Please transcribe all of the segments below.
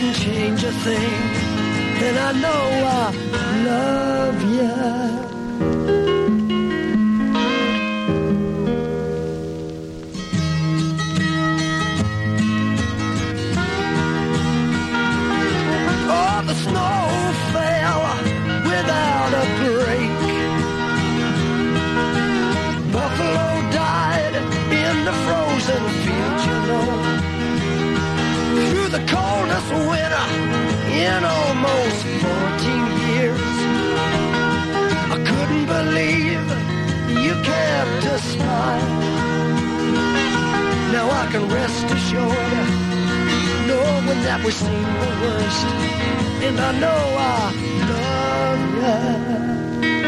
wouldn't change a thing, then I know I love you. Oh, the snow fell without a break. Buffalo died in the frozen fields, you know. Through the coldest winter in almost 14 years. I couldn't believe you kept a smile. Now I can rest assured, knowing that we've seen the worst, and I know I love you.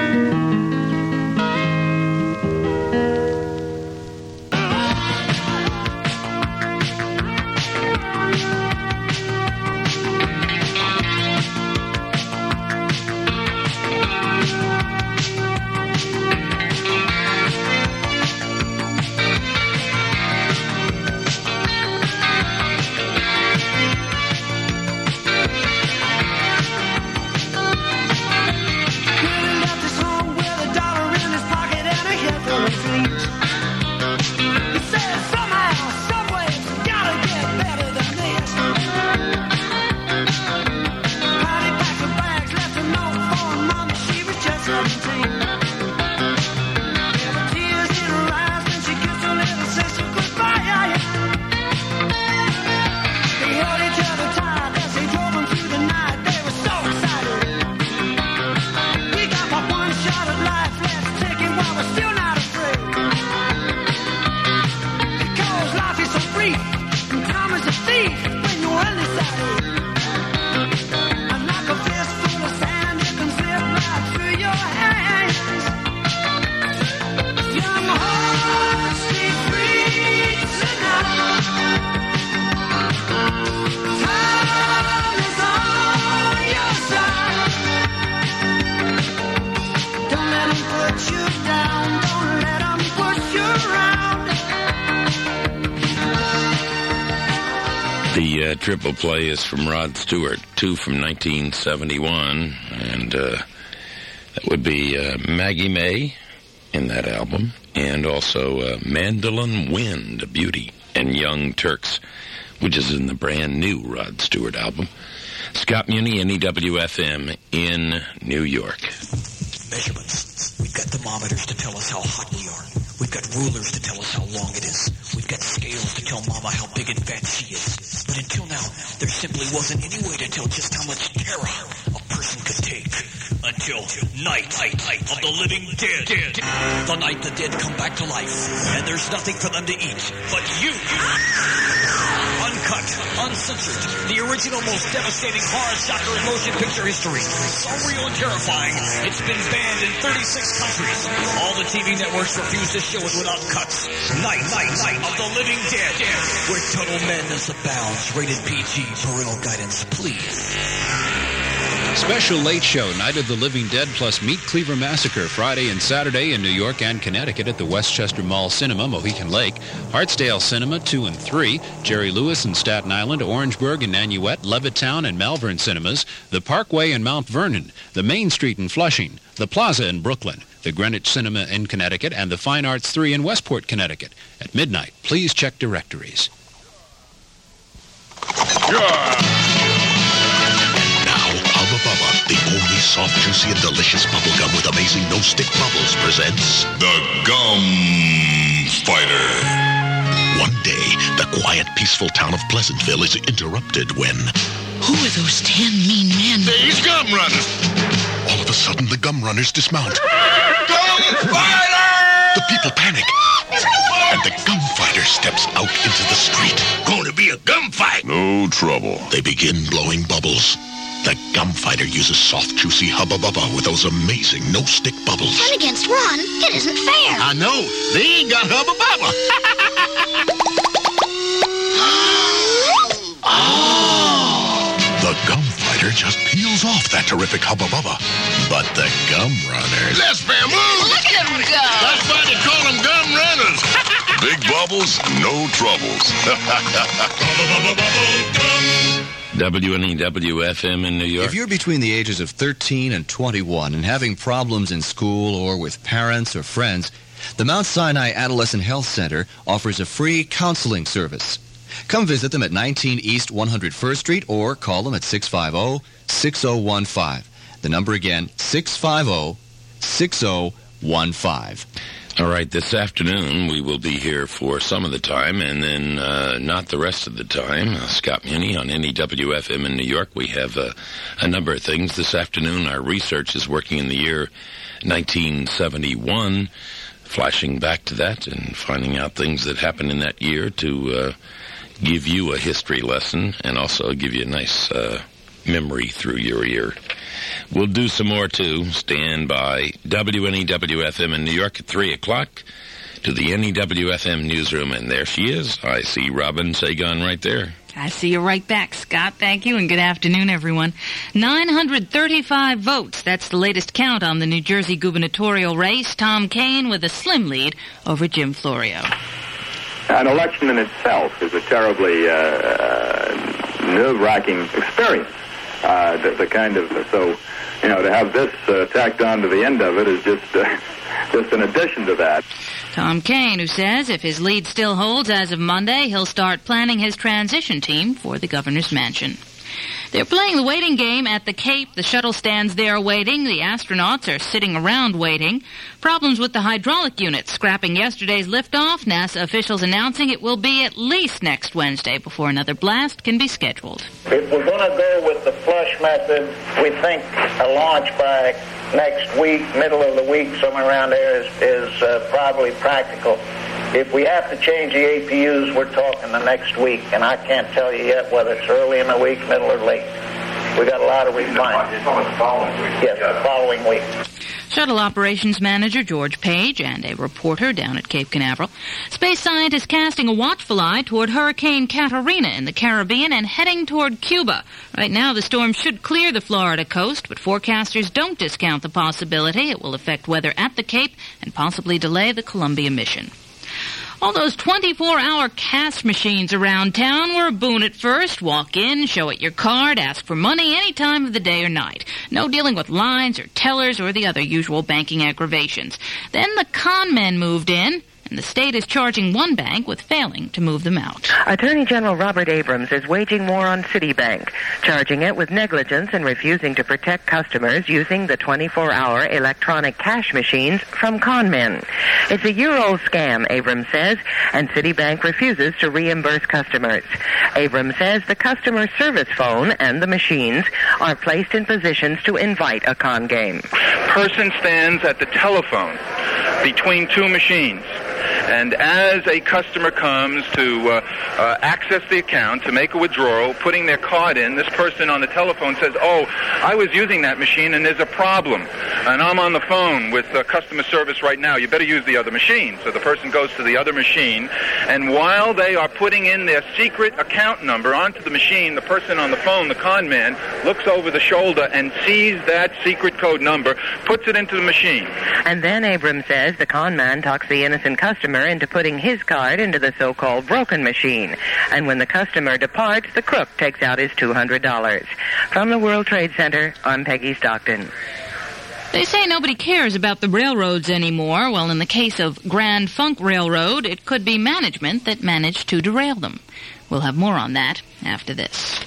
Triple play is from Rod Stewart, 2 from 1971, and that would be Maggie May in that album, and also Mandolin Wind, a beauty, and Young Turks, which is in the brand new Rod Stewart album. Scott Muni, NEWFM in New York. Measurements. We've got thermometers to tell us how hot we are. We've got rulers to tell us how long it is. We've got scales to tell Mama how big and fat she is. But until now, there simply wasn't any way to tell just how much terror a person could take. Until night of the living dead. The night the dead come back to life, and there's nothing for them to eat but you. Uncut, uncensored, the original most devastating horror shocker in motion picture history. So real and terrifying, it's been banned in 36 countries. All the TV networks refuse to show it without cuts. Night of the living dead, where total madness abounds. Rated PG, parental guidance, please. Special Late Show, Night of the Living Dead plus Meat Cleaver Massacre, Friday and Saturday in New York and Connecticut at the Westchester Mall Cinema, Mohican Lake, Hartsdale Cinema 2 and 3, Jerry Lewis in Staten Island, Orangeburg and Nanuet, Levittown and Malvern Cinemas, the Parkway in Mount Vernon, the Main Street in Flushing, the Plaza in Brooklyn, the Greenwich Cinema in Connecticut, and the Fine Arts 3 in Westport, Connecticut. At midnight, please check directories. The only soft, juicy, and delicious bubble gum with amazing no-stick bubbles presents the Gum Fighter. One day, the quiet, peaceful town of Pleasantville is interrupted when... Who are those 10 mean men? These gum runners! All of a sudden, the gum runners dismount. Gum Fighter! The people panic. And the Gum Fighter steps out into the street. Going to be a gum fight. No trouble. They begin blowing bubbles. The Gum Fighter uses soft, juicy Hubba Bubba with those amazing no-stick bubbles. 10 against 1? It isn't fair. I know. They ain't got Hubba Bubba. Oh! The Gum Fighter just peels off that terrific Hubba Bubba. But the Gum Runners... Let's fair move. Look at them go. That's why they call them gum runners. Big bubbles, no troubles. WNEW-FM in New York. If you're between the ages of 13 and 21 and having problems in school or with parents or friends, the Mount Sinai Adolescent Health Center offers a free counseling service. Come visit them at 19 East 101st Street or call them at 650-6015. The number again, 650-6015. All right, this afternoon we will be here for some of the time and then not the rest of the time. Scott Muni on NEWFM in New York. We have a number of things. This afternoon our research is working in the year 1971, flashing back to that and finding out things that happened in that year to give you a history lesson and also give you a nice memory through your ear. We'll do some more, too. Stand by. WNEW-FM in New York at 3 o'clock to the NEW-FM newsroom. And there she is. I see Robin Sagan right there. I see you right back, Scott. Thank you, and good afternoon, everyone. 935 votes. That's the latest count on the New Jersey gubernatorial race. Tom Kean with a slim lead over Jim Florio. An election in itself is a terribly nerve-wracking experience. To have this tacked on to the end of it is just an addition to that. Tom Kean, who says if his lead still holds as of Monday, he'll start planning his transition team for the governor's mansion. They're playing the waiting game at the Cape. The shuttle stands there waiting. The astronauts are sitting around waiting. Problems with the hydraulic unit scrapping yesterday's liftoff. NASA officials announcing it will be at least next Wednesday before another blast can be scheduled. If we're going to go with the flush method, we think a launch by next week, middle of the week, somewhere around there is probably practical. If we have to change the APUs, we're talking the next week, and I can't tell you yet whether it's early in the week, middle, or late. We got a lot of refinement. It's almost the following week. Yes, the following week. Shuttle operations manager George Page and a reporter down at Cape Canaveral. Space scientists casting a watchful eye toward Hurricane Katrina in the Caribbean and heading toward Cuba. Right now, the storm should clear the Florida coast, but forecasters don't discount the possibility it will affect weather at the Cape and possibly delay the Columbia mission. All those 24-hour cash machines around town were a boon at first. Walk in, show it your card, ask for money any time of the day or night. No dealing with lines or tellers or the other usual banking aggravations. Then the con men moved in, and the state is charging one bank with failing to move them out. Attorney General Robert Abrams is waging war on Citibank, charging it with negligence and refusing to protect customers using the 24-hour electronic cash machines from con men. It's a year-old scam, Abrams says, and Citibank refuses to reimburse customers. Abrams says the customer service phone and the machines are placed in positions to invite a con game. Person stands at the telephone between two machines. And as a customer comes to access the account, to make a withdrawal, putting their card in, this person on the telephone says, "Oh, I was using that machine and there's a problem. And I'm on the phone with customer service right now. You better use the other machine." So the person goes to the other machine, and while they are putting in their secret account number onto the machine, the person on the phone, the con man, looks over the shoulder and sees that secret code number, puts it into the machine. And then Abrams says the con man talks the innocent customer into putting his card into the so-called broken machine. And when the customer departs, the crook takes out his $200. From the World Trade Center, I'm Peggy Stockton. They say nobody cares about the railroads anymore. Well, in the case of Grand Funk Railroad, it could be management that managed to derail them. We'll have more on that after this.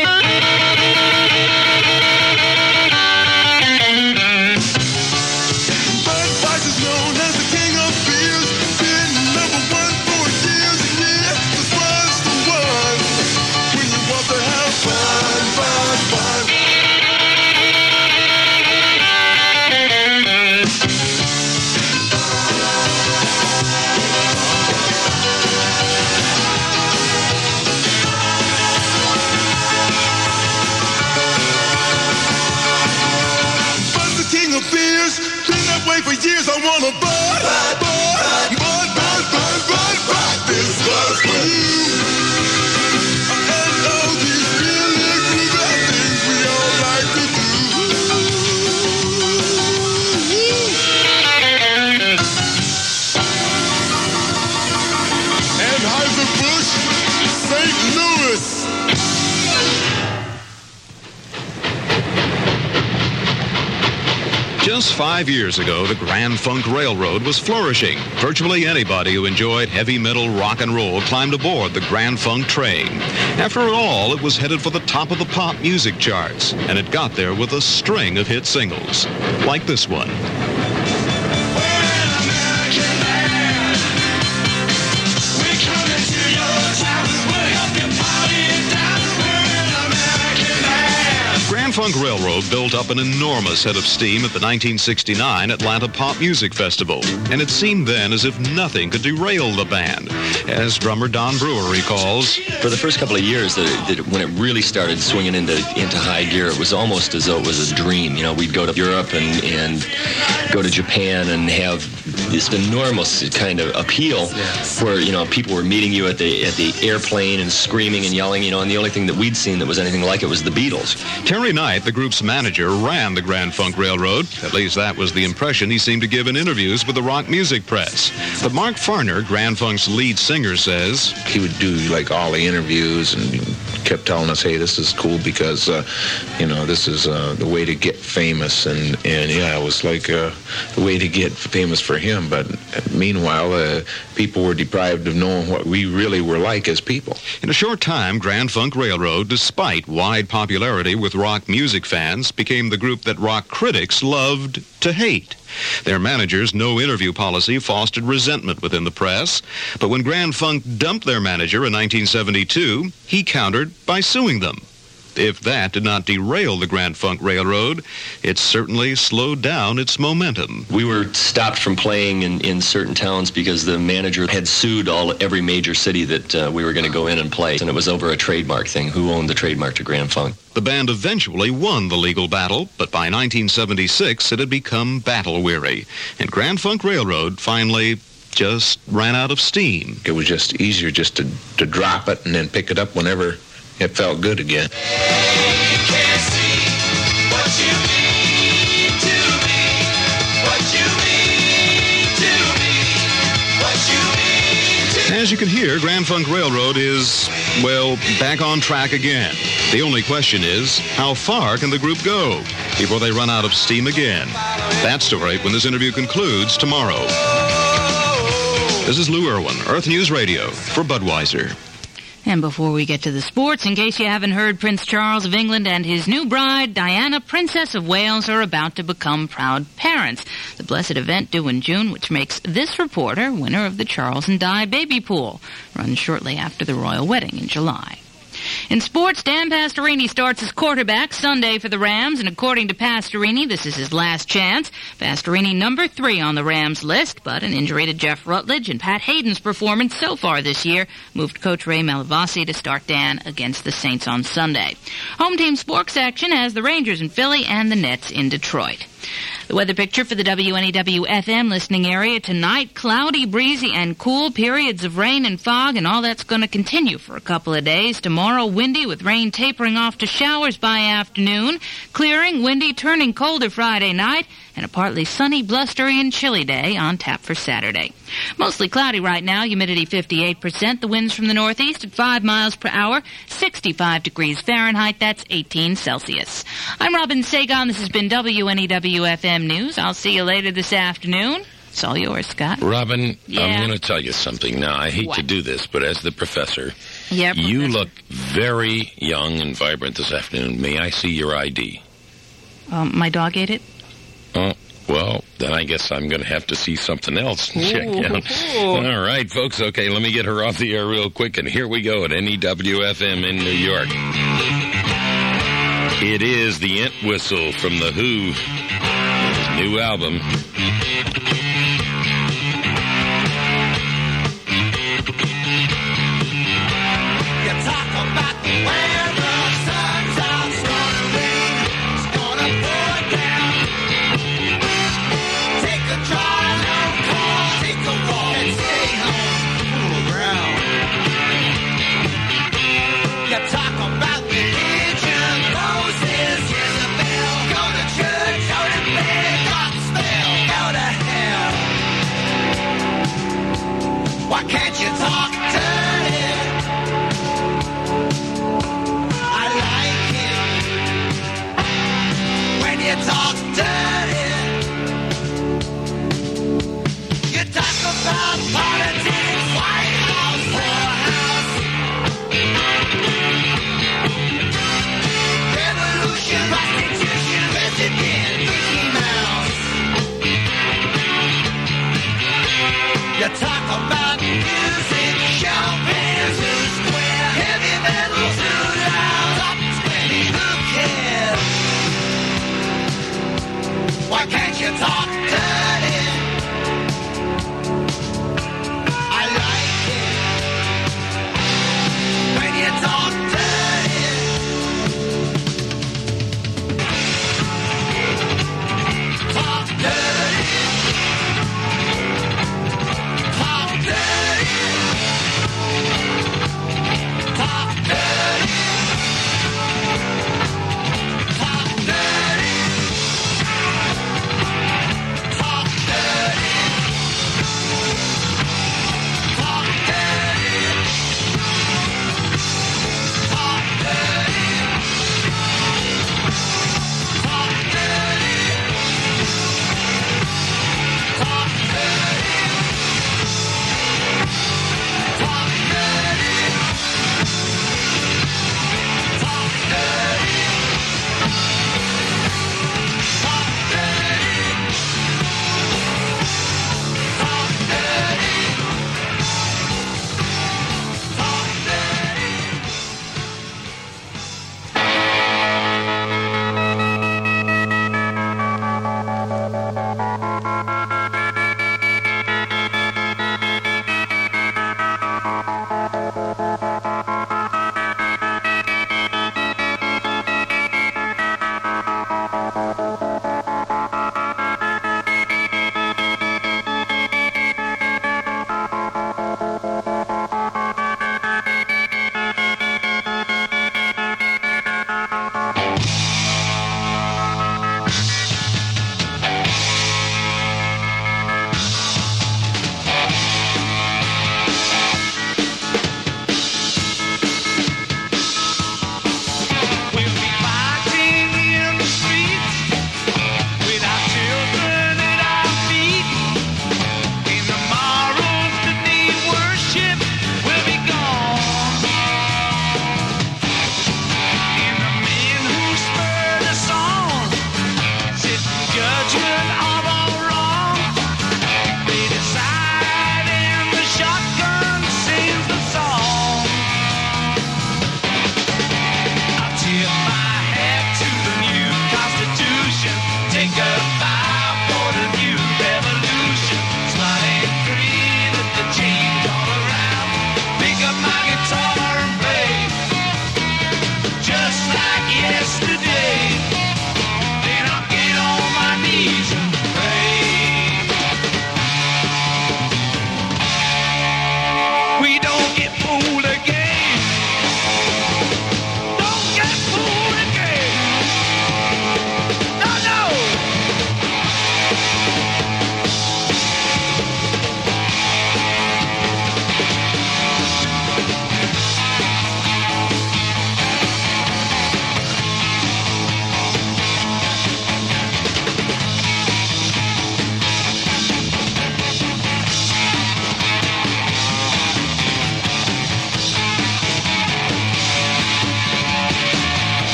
Budweiser is known as the king of beers. Been number one for years and years. This was the one when you want to have fun, fun, fun. Bud's the king of beers. Been that way for years. I want a Bud, Bud, Bud, Bud, Bud, Bud, Bud, Bud. This was for you. And all these really groovy things we all like to do. Anheuser-Busch, St. Louis. Just 5 years ago, the Grand Funk Railroad was flourishing. Virtually anybody who enjoyed heavy metal rock and roll climbed aboard the Grand Funk train. After all, it was headed for the top of the pop music charts, and it got there with a string of hit singles, like this one. Grand Funk Railroad built up an enormous head of steam at the 1969 Atlanta Pop Music Festival, and it seemed then as if nothing could derail the band. As drummer Don Brewer recalls, for the first couple of years, when it really started swinging into high gear, it was almost as though it was a dream. You know, we'd go to Europe and go to Japan and have this enormous kind of appeal where, you know, people were meeting you at the airplane and screaming and yelling, you know, and the only thing that we'd seen that was anything like it was the Beatles. Terry Knight, the group's manager, ran the Grand Funk Railroad. At least that was the impression he seemed to give in interviews with the rock music press. But Mark Farner, Grand Funk's lead singer, says he would do like all the interviews and kept telling us, hey, this is cool because, you know, this is the way to get famous. And yeah, it was like the way to get famous for him. But meanwhile, people were deprived of knowing what we really were like as people. In a short time, Grand Funk Railroad, despite wide popularity with rock music fans, became the group that rock critics loved to hate. Their manager's no-interview policy fostered resentment within the press, but when Grand Funk dumped their manager in 1972, he countered by suing them. If that did not derail the Grand Funk Railroad, it certainly slowed down its momentum. We were stopped from playing in certain towns because the manager had sued every major city that we were going to go in and play, and it was over a trademark thing, who owned the trademark to Grand Funk. The band eventually won the legal battle, but by 1976 it had become battle-weary, and Grand Funk Railroad finally just ran out of steam. It was just easier just to drop it and then pick it up whenever it felt good again. As you can hear, Grand Funk Railroad is, well, back on track again. The only question is, how far can the group go before they run out of steam again? That story, when this interview concludes, tomorrow. This is Lou Irwin, Earth News Radio, for Budweiser. And before we get to the sports, in case you haven't heard, Prince Charles of England and his new bride, Diana, Princess of Wales, are about to become proud parents. The blessed event due in June, which makes this reporter winner of the Charles and Di Baby Pool, runs shortly after the royal wedding in July. In sports, Dan Pastorini starts as quarterback Sunday for the Rams, and according to Pastorini, this is his last chance. Pastorini number 3 on the Rams list, but an injury to Jeff Rutledge and Pat Hayden's performance so far this year moved Coach Ray Malavasi to start Dan against the Saints on Sunday. Home team sports action has the Rangers in Philly and the Nets in Detroit. The weather picture for the WNEW-FM listening area tonight, cloudy, breezy, and cool, periods of rain and fog, and all that's going to continue for a couple of days. Tomorrow, windy with rain tapering off to showers by afternoon, clearing, windy, turning colder Friday night, and a partly sunny, blustery, and chilly day on tap for Saturday. Mostly cloudy right now, humidity 58%, the winds from the northeast at 5 miles per hour, 65 degrees Fahrenheit, that's 18 Celsius. I'm Robin Sagon, this has been WNEW-FM News. I'll see you later this afternoon. It's all yours, Scott. Robin, Yeah. I'm going to tell you something now. I hate to do this, but as the professor, Yeah, you look very young and vibrant this afternoon. May I see your ID? My dog ate it? Oh, well, then I guess I'm going to have to see something else and check out. All right, folks. Okay, let me get her off the air real quick, and here we go at NEWFM in New York. It is the Ent Whistle from The Who, his new album. you talk dirty, I like it. When you talk dirty, talk dirty, talk dirty, talk dirty, talk dirty.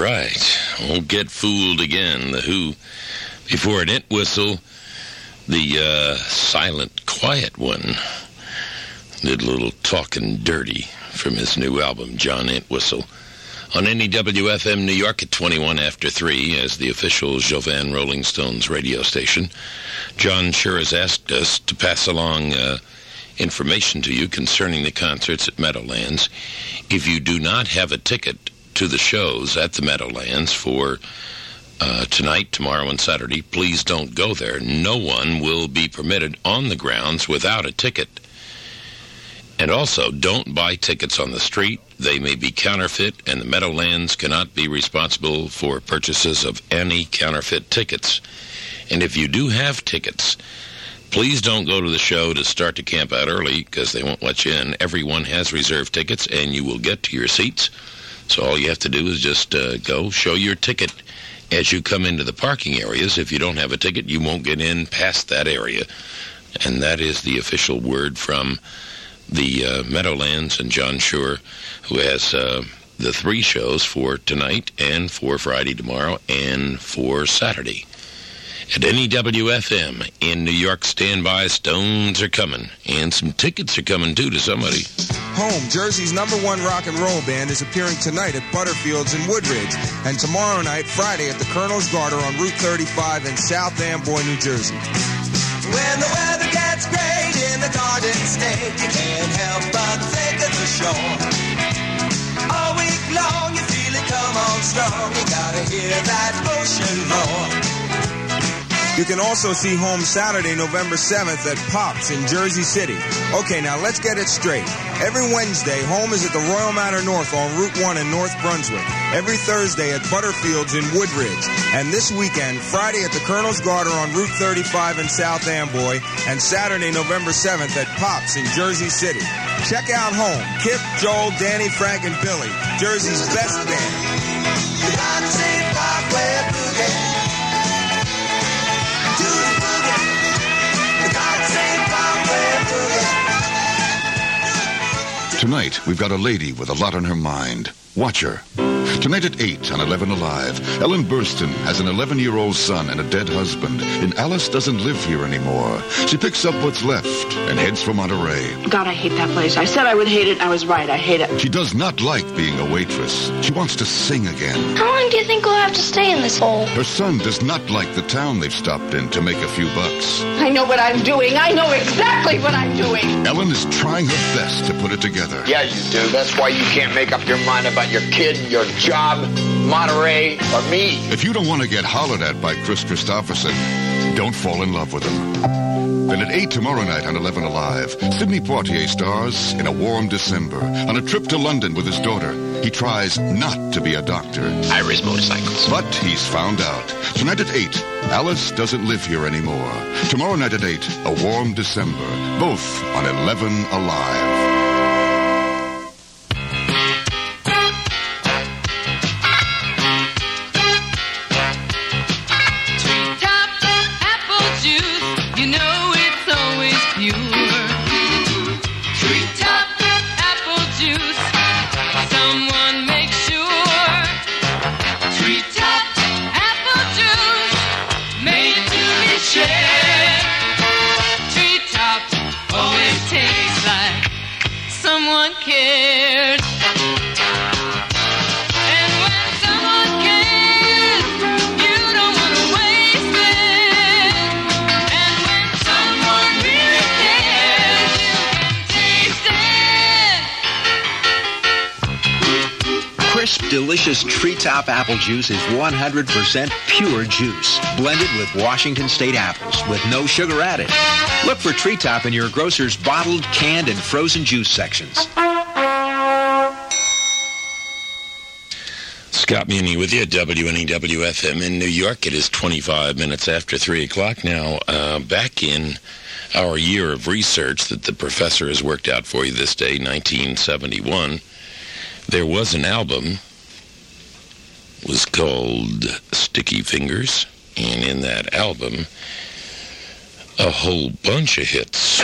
right. Won't get fooled again. The Who, before an Entwistle, the silent, quiet one, did a little talking dirty from his new album, John Entwistle. On NEWFM New York at 21 after 3 as the official Jovan Rolling Stones radio station. John sure has asked us to pass along information to you concerning the concerts at Meadowlands. If you do not have a ticket to the shows at the Meadowlands for tonight, tomorrow, and Saturday, please don't go there. No one will be permitted on the grounds without a ticket. And also, don't buy tickets on the street. They may be counterfeit, and the Meadowlands cannot be responsible for purchases of any counterfeit tickets. And if you do have tickets, please don't go to the show to start to camp out early, because they won't let you in. Everyone has reserved tickets, and you will get to your seats. So all you have to do is just go, show your ticket as you come into the parking areas. If you don't have a ticket, you won't get in past that area. And that is the official word from the Meadowlands and John Schur, who has the 3 shows for tonight and for Friday tomorrow and for Saturday. At NEWFM in New York, stand by. Stones are coming. And some tickets are coming, too, to somebody. Home, Jersey's #1 rock and roll band, is appearing tonight at Butterfields in Woodridge, and tomorrow night, Friday, at the Colonel's Garter on Route 35 in South Amboy, New Jersey. When the weather gets great in the Garden State, you can't help but think of the shore. All week long you feel it come on strong, you gotta hear that ocean roar. You can also see Home Saturday, November 7th at Pops in Jersey City. Okay, now let's get it straight. Every Wednesday, Home is at the Royal Manor North on Route 1 in North Brunswick. Every Thursday at Butterfields in Woodridge. And this weekend, Friday at the Colonel's Garter on Route 35 in South Amboy. And Saturday, November 7th at Pops in Jersey City. Check out Home. Kip, Joel, Danny, Frank, and Billy. Jersey's best band. Tonight, we've got a lady with a lot on her mind. Watch her. Tonight at 8 on 11 Alive, Ellen Burstyn has an 11-year-old son and a dead husband, and Alice doesn't live here anymore. She picks up what's left and heads for Monterey. God, I hate that place. I said I would hate it. I was right. I hate it. She does not like being a waitress. She wants to sing again. How long do you think we'll have to stay in this hole? Her son does not like the town they've stopped in to make a few bucks. I know what I'm doing. I know exactly what I'm doing. Ellen is trying her best to put it together. Yeah, you do. That's why you can't make up your mind about your kid, your job, Monterey, or me. If you don't want to get hollered at by Chris Christopherson, don't fall in love with him. Then at 8 tomorrow night on 11 Alive, Sidney Poitier stars in A Warm December. On a trip to London with his daughter, he tries not to be a doctor. I race motorcycles. But he's found out. Tonight at 8, Alice doesn't live here anymore. Tomorrow night at 8, A Warm December. Both on 11 Alive. Delicious Treetop apple juice is 100% pure juice, blended with Washington State apples with no sugar added. Look for Treetop in your grocer's bottled, canned, and frozen juice sections. Scott Muni with you at WNEW-FM in New York. It is 25 minutes after 3 o'clock now. Back in our year of research that the professor has worked out for you this day, 1971, there was an album. Was called Sticky Fingers, and in that album, a whole bunch of hits.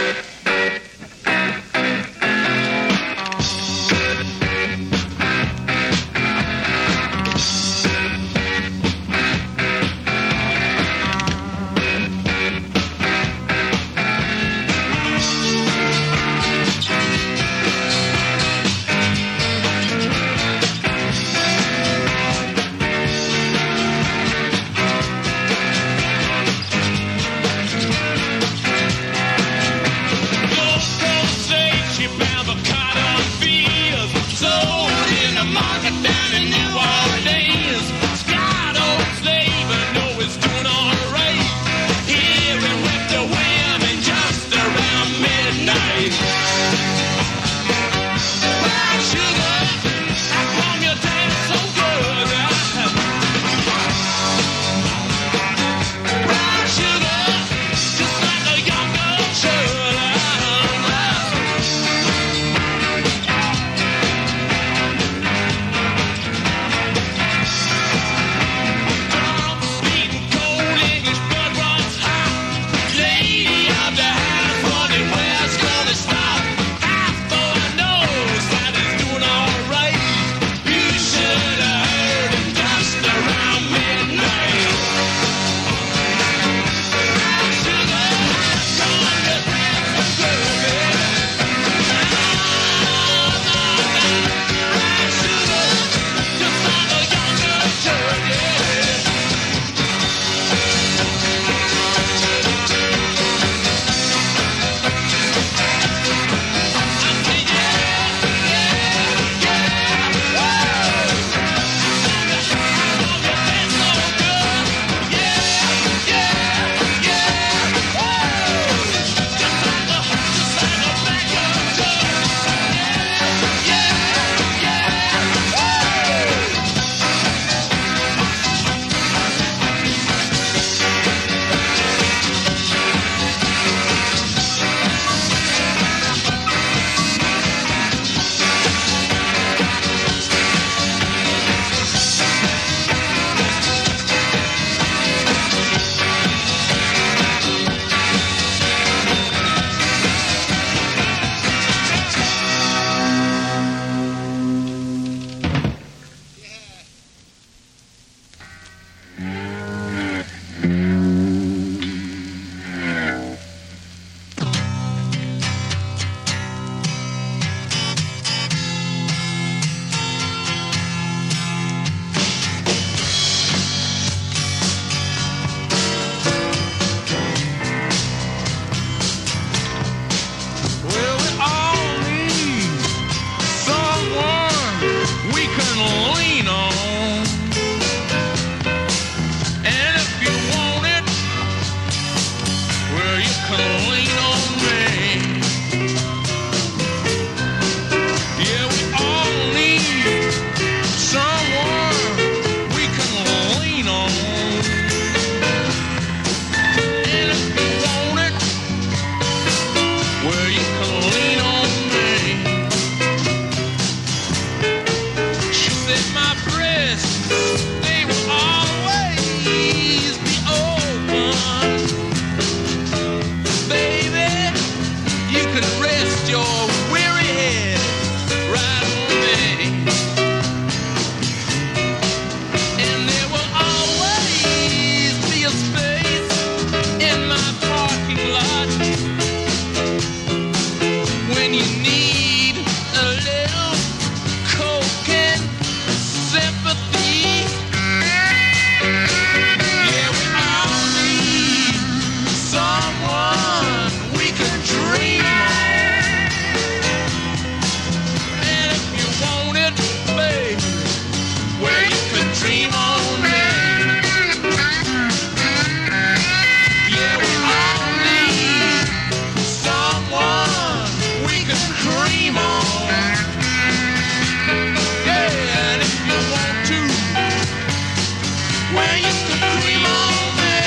where you used to cream on me.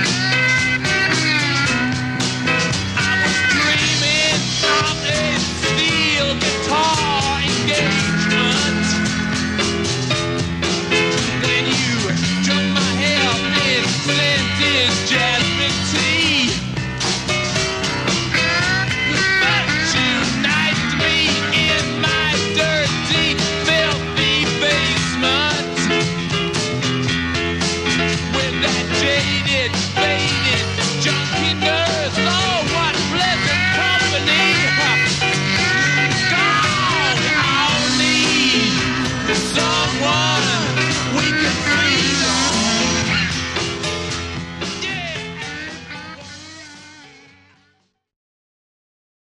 I was dreaming of a steel guitar engagement. When you took my hair in scented jasmine tea. But you knifed me in my dirty, filthy basement. With that jaded, faded, junky nurse. Oh, what pleasant company. God, I'll need someone